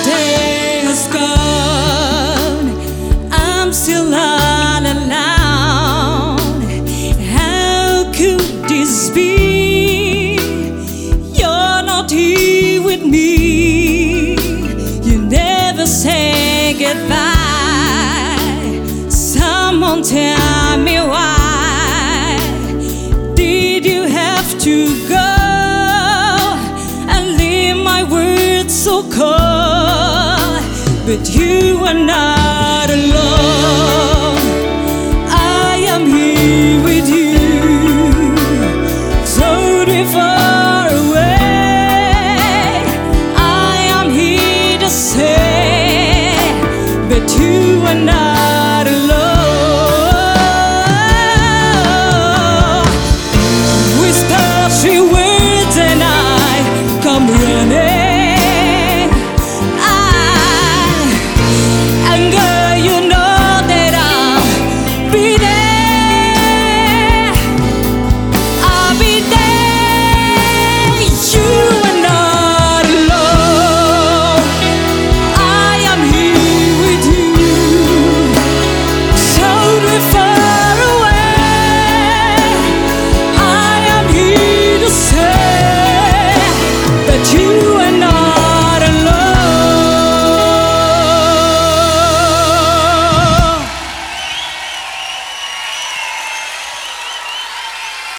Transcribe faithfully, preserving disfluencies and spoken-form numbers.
day has gone, I'm still all alone. How could this be? You're not here with me. You never say goodbye. Someone tell me why did you have to go and leave my world so cold? But you are not alone. I am here with you, so far away. I am here to say, but you are not.